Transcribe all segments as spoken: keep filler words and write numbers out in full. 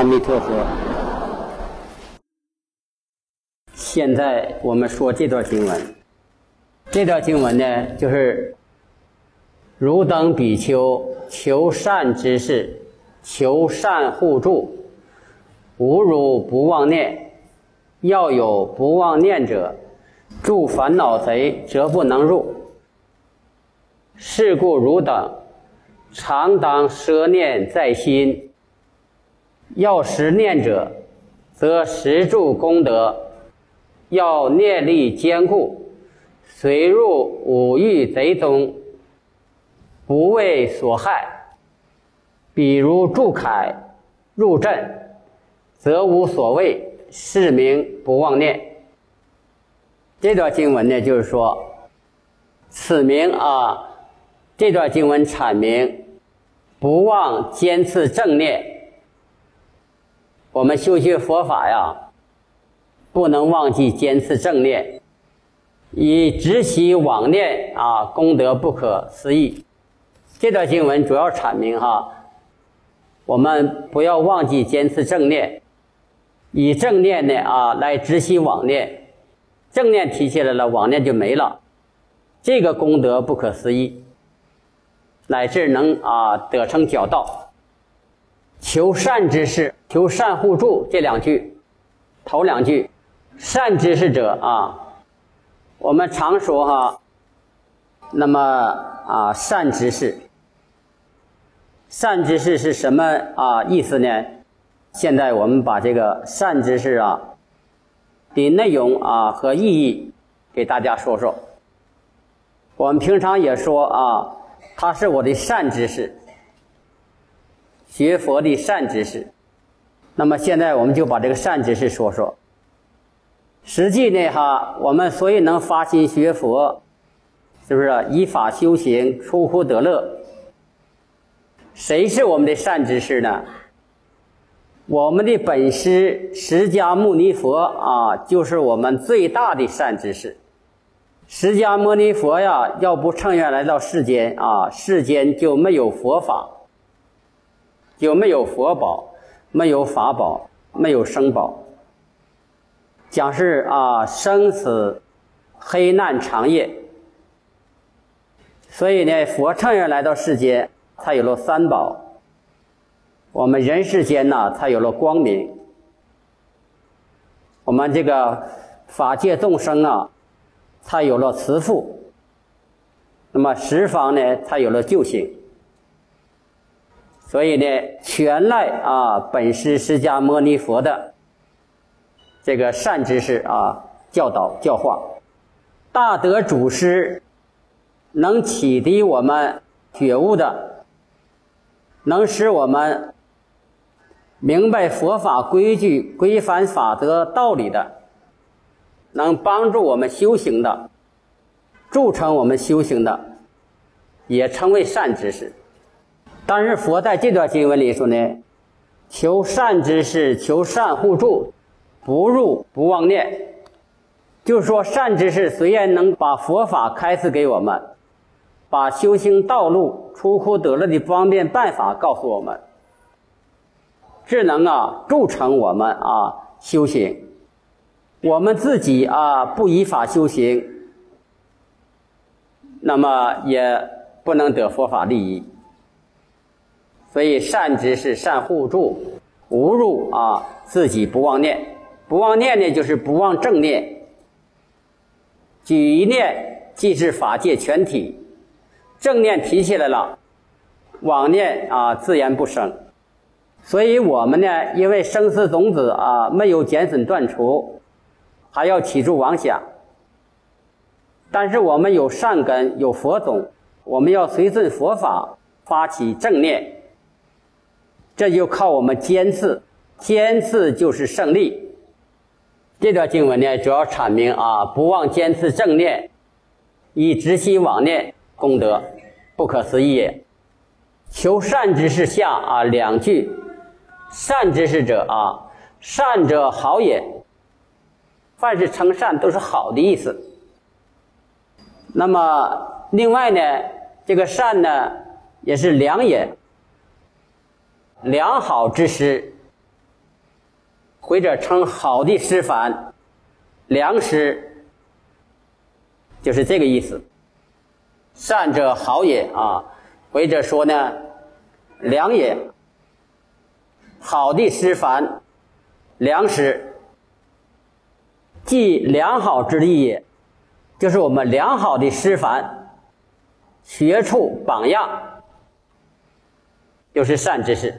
弥陀佛。现在我们说这段经文，这段经文呢，就是汝等比丘求善之事，求善互助，无汝不妄念，要有不妄念者，助烦恼贼，则不能入。是故汝等常当摄念在心，要实念者，则实助功德；要念力坚固，随入五欲贼中，不为所害。比如祝凯入阵，则无所谓，是名不妄念。这段经文呢，就是说，此名啊，这段经文阐明不忘坚持正念。我们修学佛法呀，不能忘记坚持正念，以直习妄念啊，功德不可思议。这段经文主要阐明哈，我们不要忘记坚持正念，以正念呢啊来直习妄念。正念提起来了，妄念就没了，这个功德不可思议，乃至能啊得成皎道。求善之事，求善互助，这两句，头两句，善知识者啊，我们常说哈，那么啊善知识，善知识是什么啊意思呢？现在我们把这个善知识啊的内容啊和意义给大家说说。我们平常也说啊，它是我的善知识，学佛的善知识。那么现在我们就把这个善知识说说。实际呢哈，我们所以能发心学佛，是不是依法修行，出乎得乐？谁是我们的善知识呢？我们的本师释迦牟尼佛啊，就是我们最大的善知识。释迦牟尼佛呀，要不乘愿来到世间啊，世间就没有佛法，就没有佛宝，没有法宝，没有生宝。讲是啊，生死黑难长夜。所以呢，佛乘愿来到世间，才有了三宝。我们人世间呢，才有了光明。我们这个法界众生啊，才有了慈父。那么十方呢，才有了救行。所以呢，全赖啊本师释迦牟尼佛的这个善知识啊教导教化。大德祖师能启迪我们觉悟的，能使我们明白佛法规矩、规范法则道理的，能帮助我们修行的，助成我们修行的，也称为善知识。但是佛在这段经文里说呢，求善知识，求善互助，不入不妄念。就是说，善知识虽然能把佛法开示给我们，把修行道路、出乎得乐的方便办法告诉我们，只能啊助成我们啊修行。我们自己啊不依法修行，那么也不能得佛法利益。所以善知识、善互助，无入啊自己不妄念。不妄念呢，就是不忘正念。举一念即是法界全体，正念提起来了，妄念啊自然不生。所以我们呢，因为生死种子啊没有减损断除，还要起住妄想。但是我们有善根，有佛种，我们要随顺佛法，发起正念。这就靠我们坚持，坚持就是胜利。这段经文呢，主要阐明啊，不忘坚持正念，以直习妄念，功德不可思议也。求善知识下啊两句，善知识者啊，善者好也。凡是称善都是好的意思。那么另外呢，这个善呢也是良也，良好之师， 或者称好的师范，良师，就是这个意思。善者好也啊，或者说呢良也，好的师范，良师，即良好之利也，就是我们良好的师范，学处榜样，就是善知识。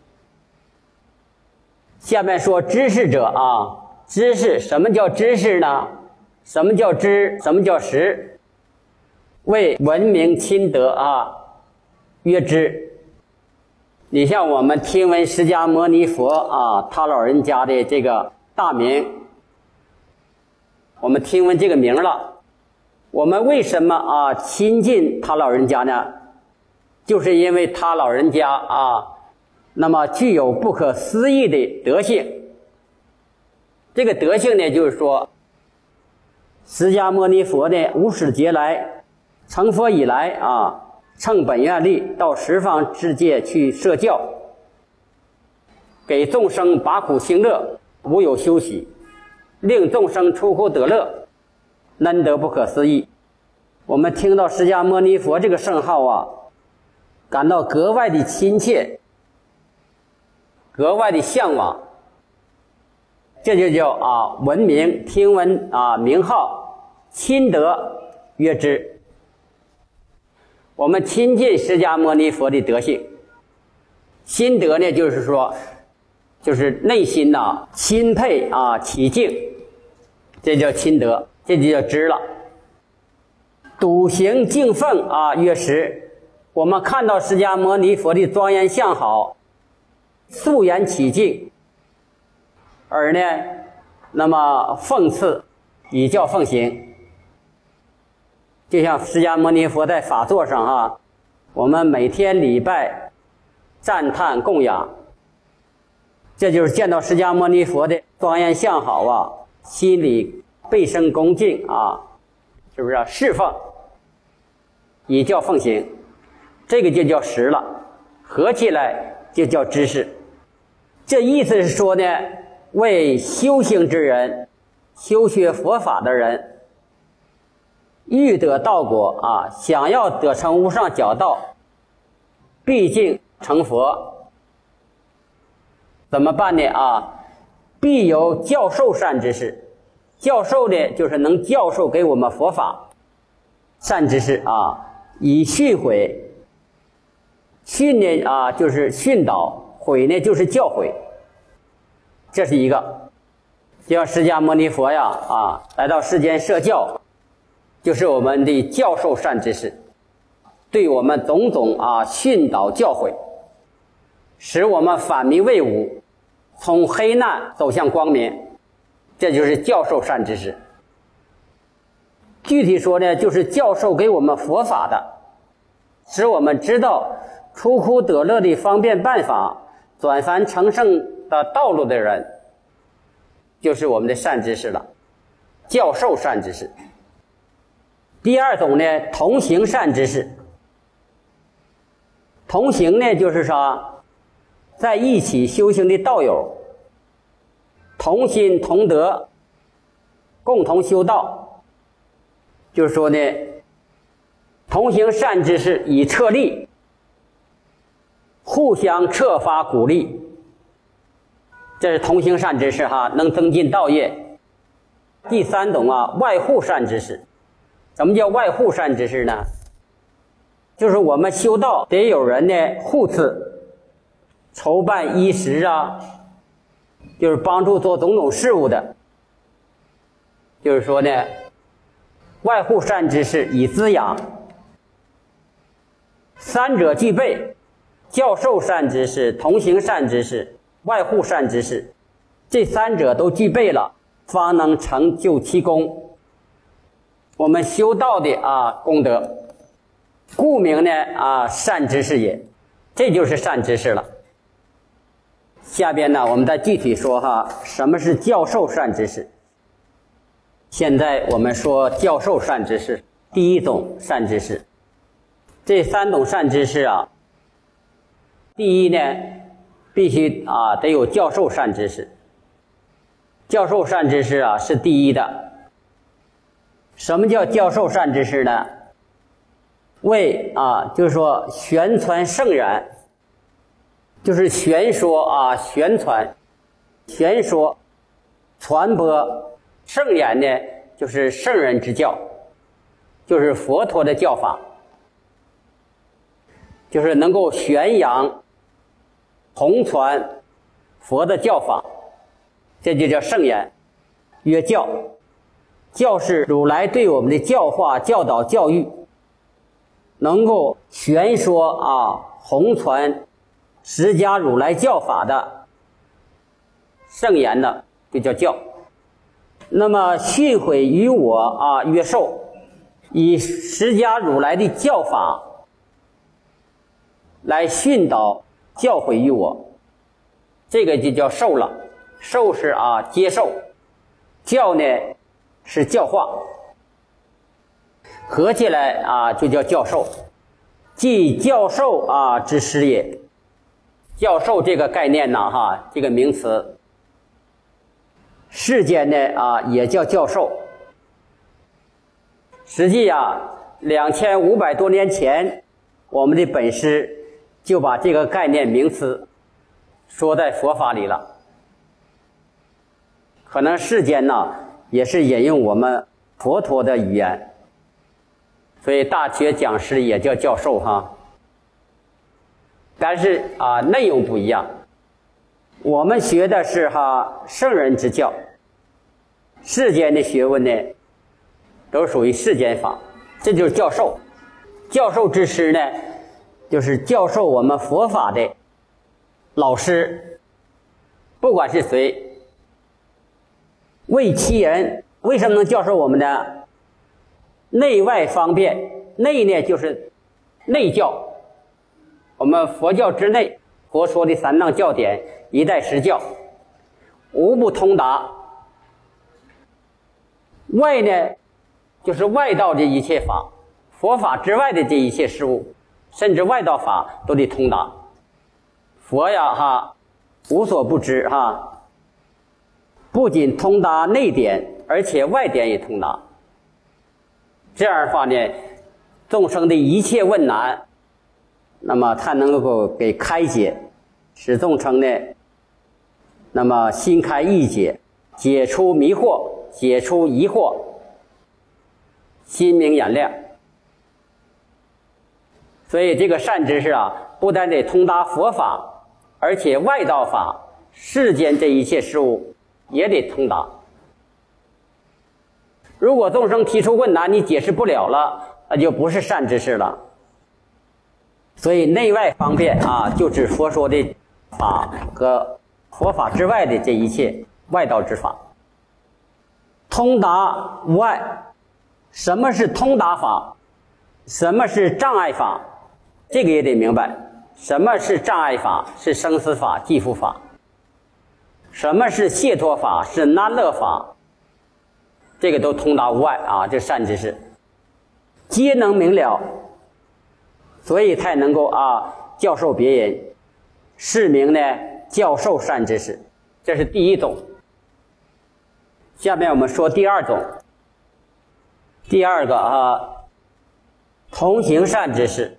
下面说知识者啊，知识，什么叫知识呢？什么叫知？什么叫识？为文明亲德啊，曰知。你像我们听闻释迦牟尼佛啊，他老人家的这个大名，我们听闻这个名了，我们为什么啊亲近他老人家呢？就是因为他老人家啊，那么具有不可思议的德性。这个德性呢，就是说释迦牟尼佛的无始劫来成佛以来啊，乘本愿力到十方世界去设教，给众生拔苦行乐，无有休息，令众生出苦得乐，恩德不可思议。我们听到释迦牟尼佛这个圣号啊，感到格外的亲切，格外的向往，这就叫啊闻名，听闻啊名号，亲德曰知。我们亲近释迦牟尼佛的德性，心得呢，就是说，就是内心呐、啊、钦佩啊起敬，这叫亲德，这就叫知了。笃行敬奉啊曰识。我们看到释迦牟尼佛的庄严相好，肃然起敬，而呢，那么奉赐，以教奉行。就像释迦牟尼佛在法座上啊，我们每天礼拜、赞叹、供养，这就是见到释迦牟尼佛的庄严相好啊，心里倍生恭敬啊，是不是啊？侍奉，以教奉行，这个就叫识了，合起来就叫知识。这意思是说呢，为修行之人，修学佛法的人，欲得道果啊，想要得成无上皎道，毕竟成佛，怎么办呢啊？必有教授善知识。教授呢，就是能教授给我们佛法善知识啊，以训诲。训呢啊，就是训导；诲呢，就是教诲。这是一个。就像释迦牟尼佛呀啊，来到世间设教，就是我们的教授善知识，对我们种种啊训导教诲，使我们反迷为悟，从黑暗走向光明，这就是教授善知识。具体说呢，就是教授给我们佛法的，使我们知道出苦得乐的方便办法，转凡成圣的道路的人，就是我们的善知识了，教授善知识。第二种呢，同行善知识。同行呢，就是说在一起修行的道友，同心同德，共同修道。就是说呢，同行善知识以策力，互相策发鼓励，这是同行善知识哈，能增进道业。第三种啊，外护善知识。什么叫外护善知识呢？就是我们修道得有人呢护持，筹办衣食啊，就是帮助做种种事务的。就是说呢，外护善知识以滋养。三者具备，教授善知识、同行善知识、外护善知识，这三者都具备了，方能成就其功。我们修道的啊功德，故名呢啊善知识也，这就是善知识了。下边呢，我们再具体说哈，什么是教授善知识。现在我们说教授善知识，第一种善知识。这三种善知识啊，第一呢，必须啊得有教授善知识。 教授善知识啊是第一的。什么叫教授善知识呢？为啊，就是说宣传圣言，就是宣说啊，宣传、宣说、传播圣言呢，就是圣人之教，就是佛陀的教法，就是能够宣扬、弘传佛的教法，这就叫圣言。曰教，教是如来对我们的教化、教导、教育，能够宣说啊、弘传释迦如来教法的圣言的，就叫教。那么训诲于我啊，曰授，以释迦如来的教法来训导教诲于我，这个就叫授了。授是啊接受，教呢是教化，合起来啊就叫教授，即教授啊之师也。教授这个概念呢，哈，这个名词，世间呢啊也叫教授。实际啊，两千五百多年前，我们的本师就把这个概念名词说在佛法里了。可能世间呢也是引用我们佛陀的语言，所以大学讲师也叫教授哈。但是啊，内容不一样。我们学的是哈圣人之教，世间的学问呢，都属于世间法，这就是教授。教授之师呢，就是教授我们佛法的老师，不管是谁。为其人，为什么能教授我们呢？内外方便，内呢就是内教。我们佛教之内，佛说的三藏教典，一代十教，无不通达。外呢，就是外道的一切法，佛法之外的这一切事物，甚至外道法都得通达。佛呀哈，无所不知哈。不仅通达内典，而且外典也通达。这样的话呢，众生的一切问难，那么他能够给开解，使众生呢，那么心开意解，解除迷惑，解除疑惑，心明眼亮。所以这个善知识啊，不但得通达佛法，而且外道法、世间这一切事物也得通达。如果众生提出问难，你解释不了了，那就不是善知识了。所以内外方便啊，就指佛说的法和佛法之外的这一切外道之法。通达无碍。什么是通达法？什么是障碍法？这个也得明白。什么是障碍法？是生死法、寂伏法。什么是解脱法？是难乐法。这个都通达无碍啊，这善知识皆能明了，所以才能够啊教授别人，是名呢教授善知识。这是第一种。下面我们说第二种。第二个啊，同行善知识，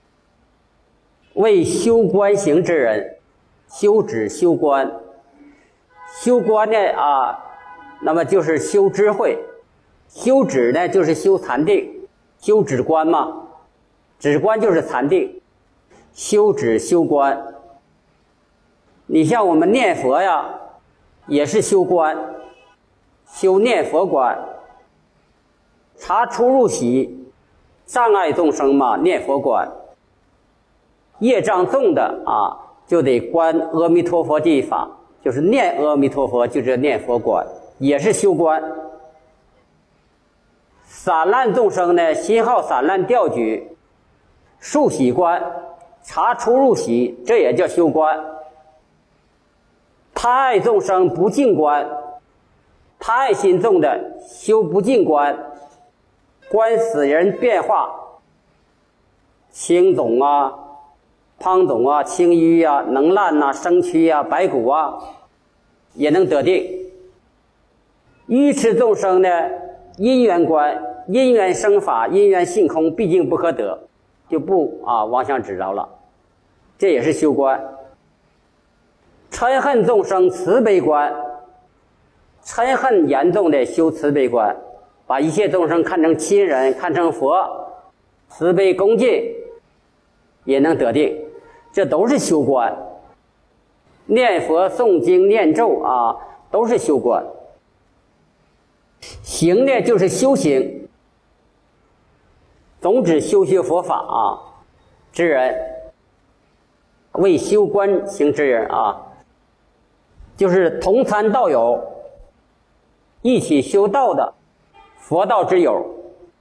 为修观行之人，修止修观。修观呢啊，那么就是修智慧，修止呢就是修禅定，修止观嘛，止观就是禅定，修止修观。你像我们念佛呀，也是修观，修念佛观，察出入喜，障碍众生嘛，念佛观。业障重的啊，就得观阿弥陀佛这一法，就是念阿弥陀佛，就是念佛观，也是修观。散乱众生呢，心好散乱掉举，数喜观，察出入喜，这也叫修观。贪爱众生不净观，贪爱心重的修不净观，观死人变化，青肿啊、胖肿啊、青瘀啊、能烂啊、生蛆啊、白骨啊，也能得定。 愚痴众生呢，因缘观，因缘生法，因缘性空，毕竟不可得，就不啊妄想执着了，这也是修观。嗔恨众生慈悲观，嗔恨严重的修慈悲观，把一切众生看成亲人，看成佛，慈悲恭敬，也能得定，这都是修观。念佛诵经念咒啊，都是修观。行呢就是修行，总指修学佛法啊之人，为修观行之人啊，就是同参道友，一起修道的佛道之友，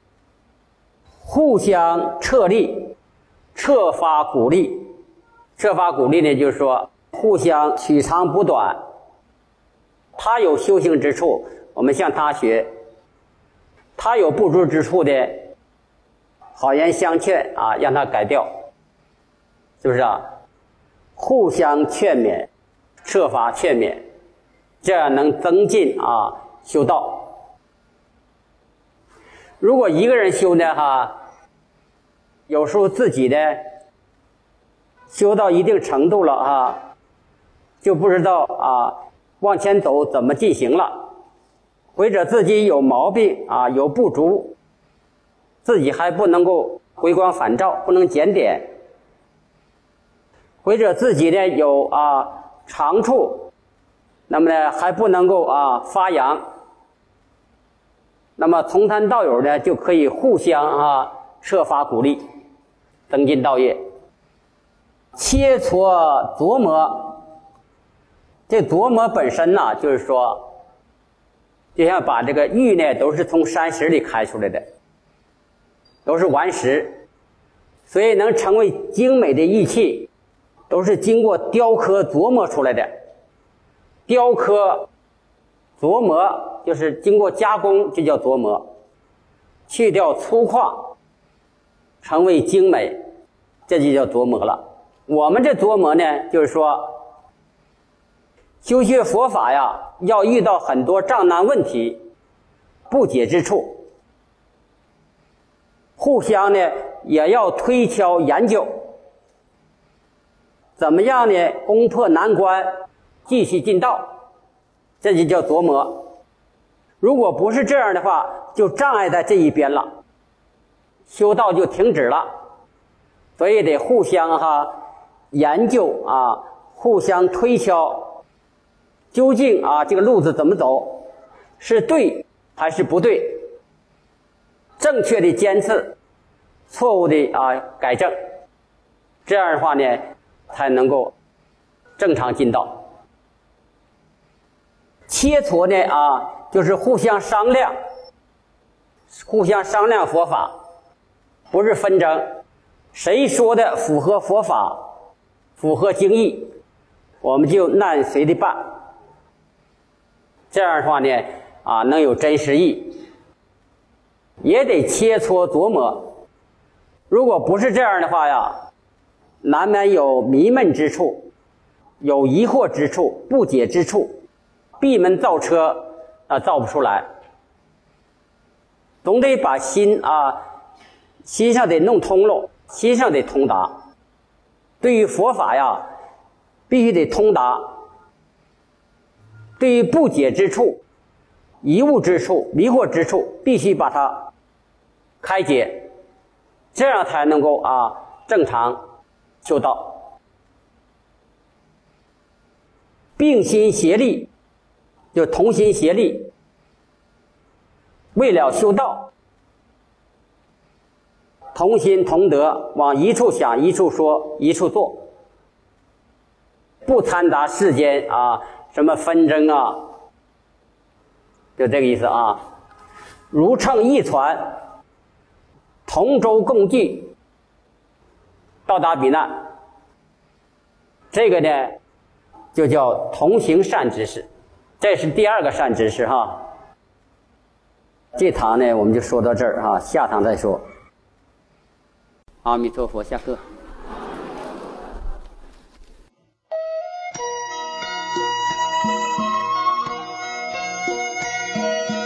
互相策励，策发鼓励。策发鼓励呢，就是说互相取长补短，他有修行之处，我们向他学，他有不足之处的，好言相劝啊，让他改掉，是不是啊？互相劝勉，设法劝勉，这样能增进啊修道。如果一个人修呢哈，有时候自己呢修到一定程度了啊，就不知道啊往前走怎么进行了，或者自己有毛病啊，有不足，自己还不能够回光返照，不能检点，或者自己呢有啊长处，那么呢还不能够啊发扬，那么同参道友呢就可以互相啊设法鼓励，增进道业。切磋琢磨，这琢磨本身呢，就是说就像把这个玉呢都是从山石里开出来的，都是顽石，所以能成为精美的玉器，都是经过雕刻琢磨出来的。雕刻琢磨就是经过加工，就叫琢磨，去掉粗犷，成为精美，这就叫琢磨了。我们这琢磨呢，就是说修学佛法呀，要遇到很多障难问题、不解之处，互相呢也要推敲研究，怎么样呢攻破难关，继续进道，这就叫琢磨。如果不是这样的话，就障碍在这一边了，修道就停止了。所以得互相哈研究啊，互相推敲，究竟啊这个路子怎么走，是对还是不对，正确的坚持，错误的啊改正，这样的话呢才能够正常进道。切磋呢啊就是互相商量，互相商量佛法，不是纷争，谁说的符合佛法，符合经义，我们就按谁的办，这样的话呢啊能有真实义。也得切磋琢磨，如果不是这样的话呀，难免有迷闷之处，有疑惑之处，不解之处，闭门造车啊造不出来。总得把心啊心上得弄通了，心上得通达，对于佛法呀必须得通达，对于不解之处、疑误之处、迷惑之处，必须把它开解，这样才能够啊正常修道。并心协力，就同心协力，为了修道，同心同德，往一处想，一处说，一处做，不掺杂世间啊什么纷争啊，就这个意思啊。如乘一船，同舟共济，到达彼岸，这个呢就叫同行善知识，这是第二个善知识哈。这堂呢我们就说到这儿哈，下堂再说。阿弥陀佛，下课。 拜。